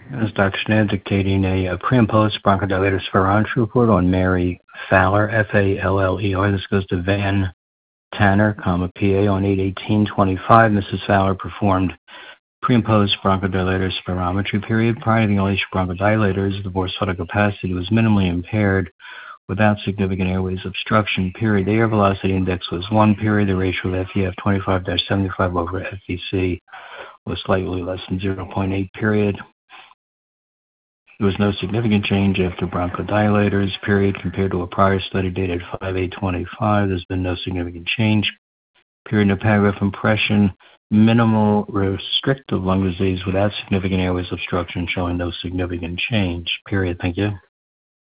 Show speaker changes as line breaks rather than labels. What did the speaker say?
This is Dr. Schneider dictating a pre and post bronchodilator spirometry report on Mary Faller, F-A-L-L-E-R. This goes to Van Tanner, PA, on 8/18/25. Mrs. Fowler performed pre and post bronchodilator spirometry period. Prior to the inhalation bronchodilators, the forced vital capacity was minimally impaired without significant airways obstruction. Period. The air velocity index was 1. Period. The ratio of FEF 25-75 over FVC was slightly less than 0.8. Period. There was no significant change after bronchodilators, period, compared to a prior study dated 5/8/25. There's been no significant change. Period. No paragraph impression. Minimal restrictive lung disease without significant airways obstruction, showing no significant change. Period. Thank you.